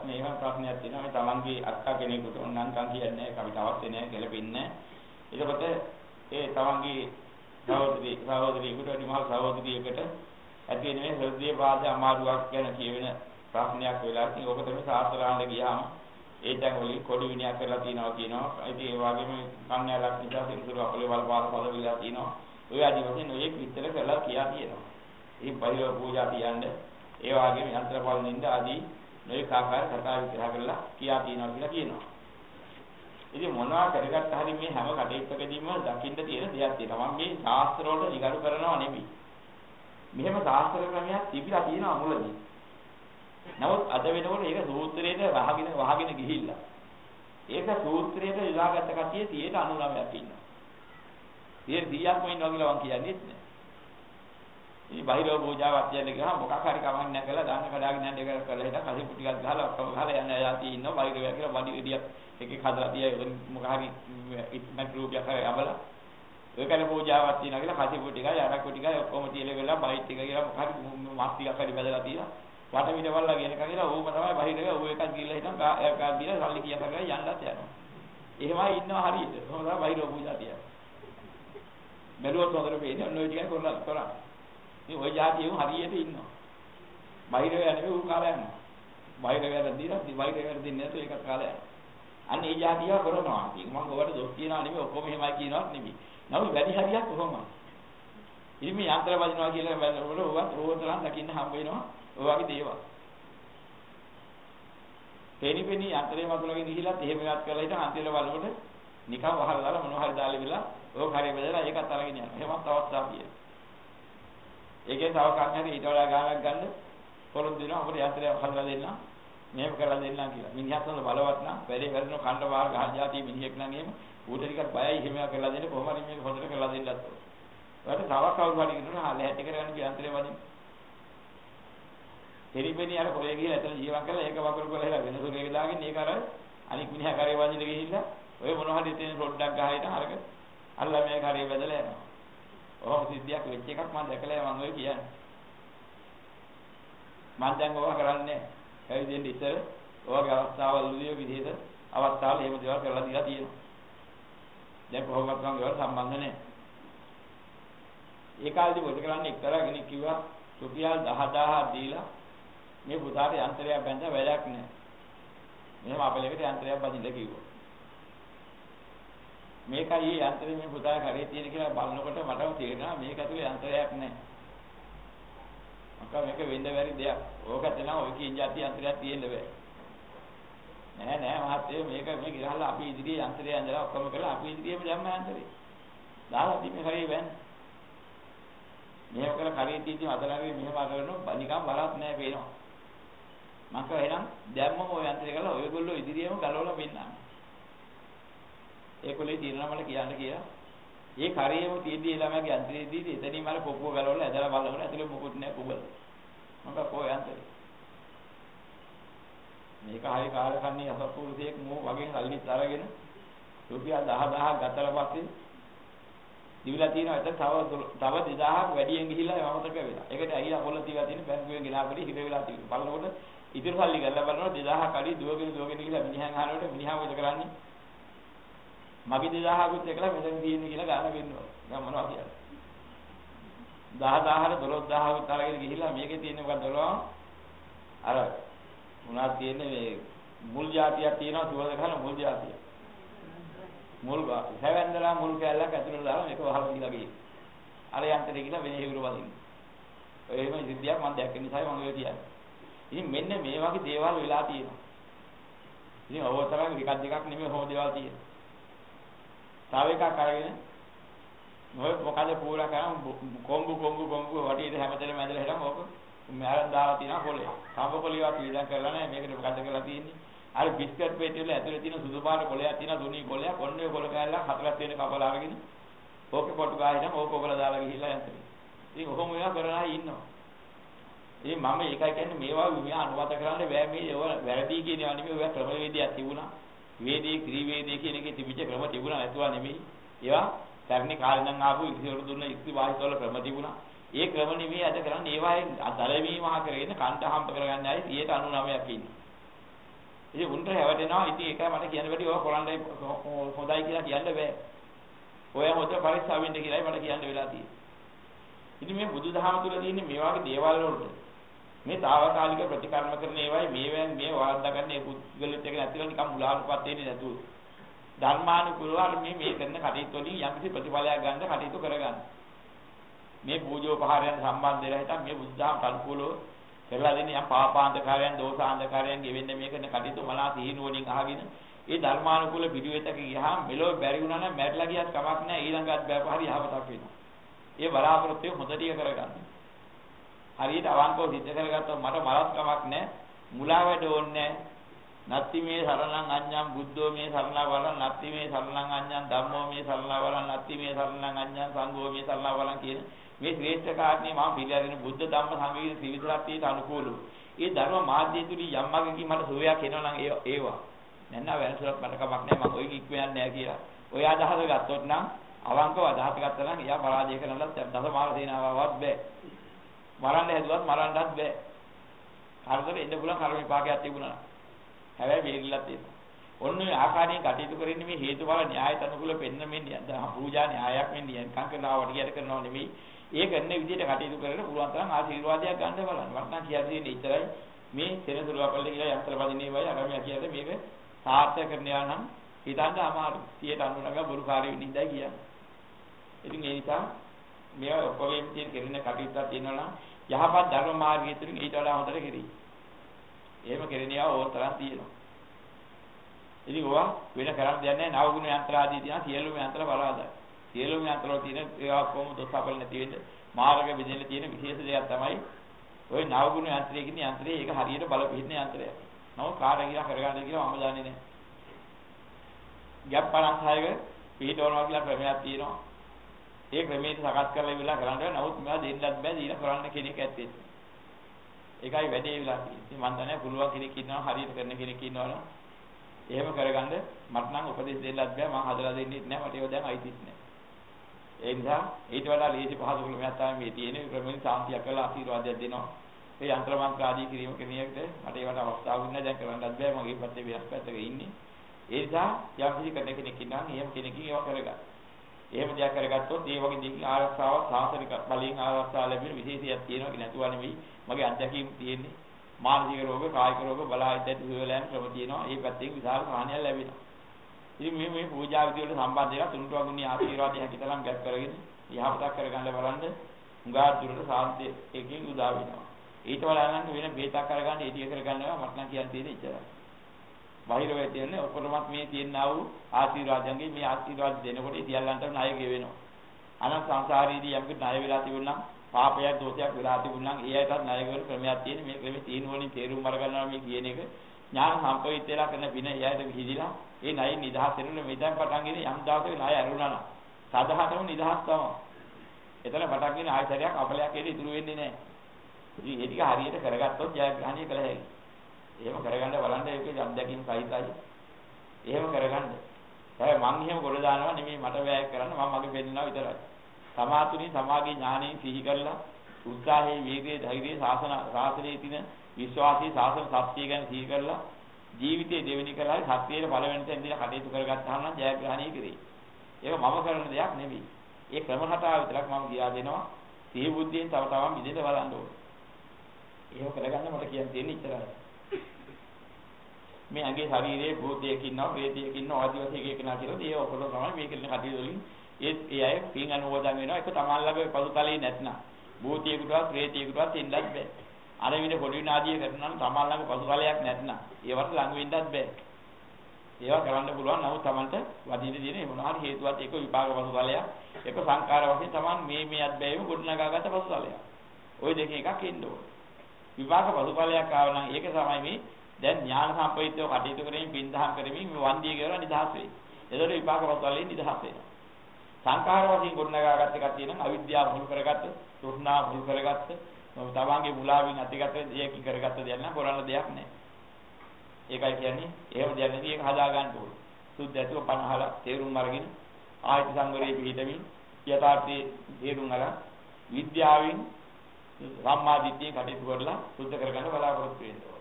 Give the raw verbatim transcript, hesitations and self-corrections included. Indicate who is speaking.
Speaker 1: මේ එහෙම ප්‍රශ්නයක් තියෙනවා. මේ තමන්ගේ අක්කා කෙනෙකුට ඕනනම් කියන්නේ කවිත අවශ්‍ය නැහැ කියලා පින්නේ. එතකොට ඒ තමන්ගේ සහෝදරී සහෝදරියකට විමහ සහෝදරියකට ඇති වෙන මේ හෘදේ වාද අමාරුවක් ගැන කියවෙන ප්‍රශ්නයක් වෙලා ඉතින් ඔබ තමයි සාස්ත්‍රාන්ත ගියාම ඒ තැන් වලින් කොඩි විනයක් කරලා තියනවා කියනවා. ඉතින් ඒ වගේම කන්‍යාලක් නිසා සිරිසුරු අපලේ වල පාර පදවිලා තියනවා. ඔය ආදි වශයෙන් ඔය විතර කරලා කියා තියෙනවා. ඉතින් බහිරව පූජා තියන්නේ ඒ වගේම යන්ත්‍රපල් නින්ද ආදී මේ කාකාර කතා විග්‍රහ කරලා කියා තියනවා කියලා කියනවා. ඉතින් මොනවා කරගත්ත හරි මේ හැම කටයුත්තකදීම දකින්න තියෙන දෙයක් තියෙනවා. මම මේ ශාස්ත්‍ර වලට නිගරු කරනවා නෙමෙයි. මෙහෙම ශාස්ත්‍ර ක්‍රමයක් තිබිලා තියෙනවා මුලදී. නමුත් අද වෙනකොට ඒක සූත්‍රයේ වහගෙන වහගෙන ගිහිල්ලා. ඒක සූත්‍රයේ යොදාගත්ත කතිය සියයට අනූනවයක් ඉන්නවා. සියයට සීයක්ම ඉන්නවා කියලා මම කියන්නේ නැහැ. ඉතින් බාහිර පූජාවක් කියන්නේ ගහම මොකක් හරි කමක් නැහැ කියලා දාන්න කඩාගෙන යන එක කරලා හිටන් කසිපු ටිකක් ගහලා ඔක්කොම ගහලා යන යාති ඉන්නවා බාහිර වෙලා කියලා බඩි විදියක් එකේ හදලා තියයි මොකක් හරි ඉස්මත් රූපයක් හරි අබලා ඒකනේ පූජාවක් තියනවා කියලා කසිපු ටිකයි අරක්කු ටිකයි ඔක්කොම තියලා වෙලා බයිට් ටික කියලා මොකක් හරි මාස් ටිකක් හරි බදලා තියලා වට පිට වල්ලා කියන කගිලා ඕම තමයි බාහිර වෙලා ඌ එකක් ගිහලා හිටන් එකක් දීලා සල්ලි කියා කරලා යන්නත් යනවා. එහෙමයි ඉන්නවා හරියට. කොහොමද තමයි බාහිර පූජා තියන්නේ. බැලුවත් හොඳට පේන්නේ ඔන්න ඔය ටිකයි කරලා කරා. මේ ওই જાතියෙම හරියට ඉන්නවා. බාහිර වෙලා නෙවෙයි ඌ කාලා යනවා. බාහිර වෙලා දීලා බාහිර වෙලා දෙන්නේ නැතුව ඒකත් කාලා යනවා. අන්න ඒ જાතියව කරනවා. ඉතින් මම ඔයාලට දොස් කියනවා නෙමෙයි ඔක්කොම එහෙමයි කියනවත් නෙමෙයි. නමුත් වැඩි හරියක් කොහොමද? ඉතින් මේ යන්ත්‍ර වදිනවා කියලා බලනකොට ඕවත් ඕතරම් දකින්න හම්බ වෙනවා. ඔය වගේ දේවල්. පෙනිපෙනි යන්ත්‍රේ මතුලගෙන ගිහිලා එහෙම එකක් කරලා හිටන් අන්තිමට බලනකොට නිකන් වහලා දාලා මොනවා හරි දාලා විලා ඕක හරිය බෙදලා ඒකත් අරගෙන යනවා. එහෙමත් අවස්ථාවක් තියෙනවා. ඒකේ තව කන්නේ ඊට වඩා ගානක් ගන්න පොරොන්දු වෙනවා අපිට යන්ත්‍රය හදලා දෙන්න මෙහෙම කරලා දෙන්න කියලා. මිනිහත් හොඳ බලවත් නම් වැඩේ කරන කණ්ඩ වාර ගහන જાතිය මිනිහෙක් නම් එහෙම ඌට ටිකක් බයයි එහෙම කරලා දෙන්න කොහොම හරි මේක හොඳට කරලා දෙන්නත් ඕන. ඒකට තව කවුරු හරි කියනවා හා ලැහැටි කරගන්න යන්ත්‍රය වදින්න. පෙරිපෙනි අර කොලේ ගිහලා එතන ජීවත් කරලා ඒක වගුරු කරලා හෙලා වෙන සුරේක දාගෙන ඒක අර අනික් මිනිහා කරේ වදින්න ගිහිල්ලා ඔය මොනවා හරි තියෙන පොඩ්ඩක් ගහයිට අරක අල්ලා මේ කරේ බදලා යනවා. ඔහොම සිද්ධියක් වෙච්ච එකක් මම දැකලා මම ඔය කියන්නේ. මම දැන් ඕවා කරන්නේ ඇවිදින්න ඉතර ඔයගේ අවස්ථාවලදී විදිහට අවස්ථාවල එහෙම දේවල් කරලා දීලා තියෙනවා. දැන් කොහොමවත් මම ඒවට සම්බන්ධ නැහැ. ඒ කාලේදී මොකද කරන්නේ එක්තරා කෙනෙක් කිව්වා රුපියල් දහදාහක් දීලා මේ පුතාට යන්ත්‍රයක් බැඳ වැඩක් නැහැ. මෙහෙම අපලෙකට යන්ත්‍රයක් බඳින්න කිව්වා. මේකයි මේ යන්ත්‍රේ මේ පුතා කරේ තියෙන කියලා බලනකොට මටම තේරෙනවා මේක ඇතුලේ යන්ත්‍රයක් නැහැ. අක්කා මේක වෙන්න බැරි දෙයක්. ඕක තේනවා ඔය කී જાති යන්ත්‍රයක් තියෙන්න බෑ. නෑ නෑ මහත්තයෝ මේක මේ ගිරහලා අපි ඉදිරියේ යන්ත්‍රය ඇඳලා ඔක්කොම කරලා අපි ඉදිරියේම දැම්ම යන්ත්‍රේ. දාලා අපි මේ කරේ වෙන්නේ. මේක කරලා කරේ තියෙදි අතලගේ මෙහෙම අරගෙන නිකන් බලවත් නෑ පේනවා. මම කිව්වා එහෙනම් දැම්මම ඔය යන්ත්‍රය කරලා ඔයගොල්ලෝ ඉදිරියේම ගලවලා පෙන්නන්න. ඒකොලේ తీරනවා මට කියන්න කියලා. ඒ කරේම තියෙද්දි ඒ ළමයාගේ යන්ත්‍රයේදී එතනින්ම අර පොපුව ගලවලා ඇදලා බලනකොට ඇතුලේ මොකුත් නැහැ කුබල. මම කෝ යන්ත්‍රය. මේක හරි කාලකන්ණි අසපුරුෂයෙක් මෝ වගේ සල්ලිත් අරගෙන රුපියල් දහ දහක් ගතලා පස්සේ දිවිලා තියෙනවා එතන තව තව දෙදාහක් වැඩියෙන් ගිහිල්ලා යමතක වෙලා. ඒකට ඇහිලා පොළ තියලා තියෙන බැංකුවෙන් ගෙනාපරි හිර වෙලා තියෙනවා. බලනකොට ඉතින් සල්ලි ගල්ලා බලනවා දෙදාහක් අඩි දුවගෙන දුවගෙන ගිහිල්ලා මිනිහන් අහනකොට මිනිහා මොකද කරන්නේ? මගේ දෙදාහකුත් එකලා මෙතන තියෙන්නේ කියලා ගාන වෙන්නවා. දැන් මොනවද කියන්නේ? දහ දහකට දොළොස් දහකුත් අරගෙන ගිහිල්ලා මේකේ තියෙන්නේ මොකක්ද දොළොස්? අර මොනවද තියෙන්නේ මේ මුල් જાතියක් තියෙනවා සුවඳ ගන්න මුල් જાතිය. මුල් හැවෙන්දලා මුල් කැල්ලක් ඇතුළට දාලා මේක වහලා ගිහලා ගියේ. අර යන්ත්‍රේ ගිහලා වෙන හේවුර වදින්න. ඔය එහෙම සිද්ධියක් මම දැක්ක නිසායි මම ඔය කියන්නේ. ඉතින් මෙන්න මේ වගේ දේවල් වෙලා තියෙනවා. ඉතින් ඔව තමයි එකක් දෙකක් නෙමෙයි ඔහොම දේවල් තියෙනවා. තව එකක් අරගෙන මොකද මොකද පූරා කරන් කොම්බු කොම්බු කොම්බු වටියට හැමතැනම ඇදලා හිටන් ඕක මෑරන් දාලා තියෙනවා පොලේ. කම්බ පොලියක් පීඩම් කරලා නැහැ මේකට මොකද කරලා තියෙන්නේ? අර බිස්කට් පෙට්ටිය වල ඇතුලේ තියෙන සුදු පාට කොලයක් තියෙනවා දුනි කොලයක් ඔන්නේ කොල කෑල්ලක් හතරක් තියෙන කපලා අරගෙන ඕකේ පොටු ගා හිටන් ඕක ඔබලා දාලා ගිහිල්ලා යන්තේ. ඉතින් ඔහොම ඒවා කරන අය ඉන්නවා. ඉතින් මම ඒකයි කියන්නේ මේවා මෙයා අනුමත කරන්න බෑ මේ ඒවා වැරදි කියන ඒවා නෙමෙයි ඔය ක්‍රමවේදයක් තිබුණා. වේදී ත්‍රිවේදී කියන එකේ තිබිච්ච ක්‍රම තිබුණා නැතුවා නෙමෙයි. ඒවා පැරණි කාලේ නම් ආපු ඉතිවරු දුන්න ඉස්ති වාහිතවල ක්‍රම තිබුණා. ඒ ක්‍රම නෙමෙයි අද කරන්නේ ඒවායේ දලවීම මහ කරගෙන කන්ට හම්බ කරගන්න අය සියයට අනූනවයක් ඉන්නේ. ඉතින් උන්ට හැවටෙනවා. ඉතින් ඒකයි මට කියන්න බැරි ඔය කොරන්නේ හොඳයි කියලා කියන්න බෑ. ඔය හොද පරිස්සාවෙන්න කියලායි මට කියන්න වෙලා තියෙන්නේ. ඉතින් මේ බුදුදහම තුල තියෙන මේ වගේ දේවල් වලට මේ తాවකාලික ප්‍රතිකර්ම කරන ඒවායි මේවෙන් මේ වාද්දා ගන්න ඒ පුද්ගලෙත් එක නැතිව නිකන් මුලාවටපත් වෙන්නේ නැතුව ධර්මානුකූලව මේ මේ කරන කටයුතු වලින් යම්කිසි ප්‍රතිඵලයක් ගන්න කටයුතු කරගන්න. මේ පූජෝපහාරයන් සම්බන්ධ වෙලා හිටන් මේ බුද්ධාම අනුකූලව කරලා දෙන්නේ යම් පාපාන්තකාරයන් දෝසාන්තකාරයන් ගෙවෙන්නේ මේ කරන කටයුතු මලා සිහිනුවණින් අහගෙන ඒ ධර්මානුකූල පිළිවෙතක ගියාම මෙලොව බැරි වුණා නම් මැරිලා ගියත් කමක් නැහැ ඊළඟත් බෑප හරි යහපතක් වෙනවා. ඒ බලාපොරොත්තු හොඳ ටික කරගන්න. හරියට අවංකව සිද්ධ කරගත්තොත් මට මලස් කමක් නැහැ. මුලා වැඩ ඕනේ නැත්ති මේ සරණං අඤ්ඤං බුද්ධෝ මේ සරණ වරන් නැත්ති මේ සරණං අඤ්ඤං ධම්මෝ මේ සරණ වරන් නැත්ති මේ සරණං අඤ්ඤං සංඝෝ මේ සරණ වරන් කියන මේ ශ්‍රේෂ්ඨ කාරණේ මම පිළිගන්න බුද්ධ ධම්ම සංඝයේ ත්‍රිවිධ අනුකූලව. ඒ ධර්ම මාධ්‍ය තුලින් යම් මගකින් මට සෝයක් එනවා නම් ඒ ඒවා. නැත්නම් වෙනසක් මට කමක් නැහැ මම ඔය කික් වෙන්නේ නැහැ කියලා. ඔය අදහස ගත්තොත් නම් අවංකව අදහස ගත්තා නම් එයා පරාජය කරන්නත් දසමාල සේනාවවත් බෑ. මරන්න හැදුවත් මරන්නත් බෑ. හරියට එන්න පුළුවන් කර්ම විපාකයක් තිබුණා. හැබැයි වේගිලක් තියෙනවා. ඔන්න ඔය ආකාරයෙන් කටයුතු කරන්නේ මේ හේතුඵල න්‍යායත අනුකූල පෙන්න මේ පූජා න්‍යායක් මේ නියම් කංකනාවට කියට කරනව නෙමෙයි. ඒ කරන විදිහට කටයුතු කරගෙන පුළුවන් තරම් ආශිර්වාදයක් ගන්න බලන්න. වටනම් කියන්නේ ඉතරයි මේ සෙනසුරුවපල්ලේ කියලා යන්ත්‍ර බදිනේ වයි අරමියා කියන්නේ මේක සාර්ථක කරනවා නම් හිතන්න අමාරු. සියයට අනූනක බොරුකාරී වෙනින්දයි කියන්නේ. ඉතින් ඒ නිසා මේවා ඔක්කොගෙම තියෙන කෙරෙන කටයුත්තක් තියෙනවා නම් යහපත් ධර්ම මාර්ගය තුලින් ඊට වඩා හොඳට කෙරෙයි. එහෙම කෙරෙනවා ඕන තරම් තියෙනවා. ඉතින් ඔවා වෙන කරක් දෙයක් නැහැ. නවගුණ යන්ත්‍ර ආදී තියෙනවා. සියලුම යන්ත්‍ර බලාදා. සියලුම යන්ත්‍ර වල තියෙන ඒවා කොහොම දොස්සපල නැති වෙන්න මාර්ග බෙදෙන්න තියෙන විශේෂ දෙයක් තමයි ওই නවගුණ යන්ත්‍රය කියන යන්ත්‍රය. ඒක හරියට බල පිහින්න යන්ත්‍රයක්. නමුත් කාට කියලා කරගන්න කියලා මම දන්නේ නැහැ. ගැප් පනස් හයක පිටවනවා කියලා ක්‍රමයක් තියෙනවා. ඒ ක්‍රමයට සකස් කරලා ඉවරලා කරන්නේ. නමුත් මේවා දෙන්නත් බෑ. දීලා කරන්න කෙනෙක් ඇත්තේ. ඒකයි වැඩේ වෙලා තියෙන්නේ. ඉතින් මම දන්නේ පුළුවන් කෙනෙක් ඉන්නවා හරියට කරන කෙනෙක් ඉන්නවනම් එහෙම කරගන්න මට නම් උපදෙස් දෙන්නත් බෑ. මම හදලා දෙන්නෙත් නෑ. මට ඒව දැන් අයිතිත් නෑ. ඒ නිසා ඊට වඩා ලේසි පහසු ක්‍රමයක් තමයි මේ තියෙන්නේ. ක්‍රමෙන් සාන්තියක් කරලා ආශිර්වාදයක් දෙනවා. ඒ යන්ත්‍ර මන්ත්‍ර ආදී කිරීම කෙනෙක්ද මට ඒවට අවස්ථාවක් නෑ. දැන් කරන්නත් බෑ. මගේ පැත්තේ වෙනස් පැත්තක ඉන්නේ. ඒ නිසා යම් කිසි කෙනෙක් ඉන්නවා නම් එහෙම කෙනකින් ඒව කරගන්න. එහෙම දෙයක් කරගත්තොත් ඒ වගේ දෙකින් ආරක්ෂාවක් සාසනික බලයෙන් ආරක්ෂා ලැබෙන විශේෂයක් තියෙනවා කියලා නතුවා නෙවෙයි. මගේ අත්දැකීම් තියෙන්නේ. මානසික රෝග, කායික රෝග බලාහිතට සුවලයන් ක්‍රම තියෙනවා. ඒ පැත්තෙන් විශාල සාහනයක් ලැබෙනවා. ඉතින් මේ මේ පූජා විදි වලට සම්බන්ධ වෙලා තුන්ට වගුණේ ආශිර්වාදය හැකියතරම් ගැස් කරගෙන යහපතක් කරගන්න බලන්න උඟා දුරට සාන්තිය එකකින් උදා වෙනවා. ඊට වඩා නම් වෙන බේතක් කරගන්න ඉතිය කරගන්නවා මට නම් කියන්න තියෙන්නේ ඉච්චරයි. බාහිර වෙ තියෙන්නේ ඔක්කොමත් මේ තියෙනා වූ ආශිර්වාදයන්ගේ මේ ආශිර්වාද දෙනකොට සියල්ලන්ට ණය ගෙවෙනවා. අනන්ත සංසාරයේදී යම්කිසි ණය වෙලා තිබුණා නම් පාපයක් දෝෂයක් වෙලා තිබුණා නම් ඒ අයටත් ණය ගෙවන ක්‍රමයක් තියෙන මේ ක්‍රමෙ තීන වලින් තේරුම් අරගන්නවා මේ කියන එක ඥාන සම්පවිත වෙලා කරන පින එයාට විහිදිලා ඒ ණය නිදහස් වෙනුන මෙතෙන් පටන් ගෙන යම් දවසක ණය අරුණා නම් සදහටම නිදහස් තමයි. එතන පටන් ගෙන ආයතරයක් අපලයක් එන්නේ ඉතුරු වෙන්නේ නැහැ. ඉතින් ඒ ටික හරියට කරගත්තොත් ජයග්‍රහණය කළ හැකියි. එහෙම කරගන්න බලන්න ඒකේ අත්දැකීම් සහිතයි. එහෙම කරගන්න. හැබැයි මං එහෙම ගොඩ දානවා නෙමෙයි මට වැය කරන්න මම මගේ පෙන්නනවා විතරයි. සමාතුනි සමාගේ ඥාණයෙන් සිහි කරලා උත්සාහයේ වේගයේ ධෛර්යයේ ශාසන ශාසනයේ තියෙන විශ්වාසී ශාසන සත්‍ය ගැන සිහි කරලා ජීවිතේ දෙවෙනි කරලා සත්‍යයේ පළවෙනි තැන දීලා කටයුතු කරගත්තාම නම් ජයග්‍රහණය කෙරේ. ඒක මම කරන දෙයක් නෙමෙයි. ඒ ක්‍රම රටාව විතරක් මම කියා දෙනවා. සිහි බුද්ධියෙන් තව තවත් මිදෙන්න බලන්න ඕනේ. ඒක කරගන්න මට කියන්න තියෙන්නේ ඉතරයි. මේ අගේ ශරීරයේ භූතයක ඉන්නවා, වේදයක ඉන්නවා, ආදිවාසී එකක ඉන්නවා කියලා ඒ ඔක්කොම තමයි මේ කියන කටයුතු වලින් ඒ ඒ අය පින් අනුමෝදන් වෙනවා. ඒක තමයි ළඟ පසුතලයේ නැත්නම් භූතයකටවත්, ප්‍රේතයකටවත් ඉන්නත් බෑ. අර වින පොඩි නාදිය කරනවා නම් තමයි ළඟ පසුතලයක් නැත්නම් ඒවට ළඟ වෙන්නත් බෑ. ඒවා කරන්න පුළුවන්. නමුත් Tamanට වදින්න තියෙන මොනවා හරි හේතුවක් ඒක විපාක පසුතලයක්. ඒක සංකාර වශයෙන් Taman මේ මේ අත්බැවීම ගොඩනගාගත්ත පසුතලයක්. ওই දෙකෙන් එකක් එන්න ඕන. විපාක පසුතලයක් ආව නම් ඒක තමයි මේ දැන් ඥාන සම්ප්‍රයුක්තව කටයුතු කරමින් පින්දහම් කරමින් මේ වන්දිය කියලා නිදහස් වෙයි. ඒතකොට විපාක වස්තුවලින් නිදහස් වෙනවා. සංඛාර වශයෙන් ගොඩනගාගත්ත එකක් තියෙනවා අවිද්‍යාව මුල් කරගත්ත, තෘෂ්ණාව මුල් කරගත්ත, තමන්ගේ මුලාවෙන් ඇතිගත දෙයකින් කරගත්ත දෙයක් නෑ කරන්න දෙයක් නෑ. ඒකයි කියන්නේ එහෙම දෙයක් නැති එක හදා ගන්න ඕනේ. සුද්ධත්ව පනහලා තේරුම් අරගෙන ආයත සංවරයේ පිළිදෙමින් යථාර්ථයේ තේරුම් අරන් විද්‍යාවෙන් සම්මා දිට්ඨිය කටයුතු කරලා සුද්ධ කරගන්න බලාපොරොත්තු වෙනවා.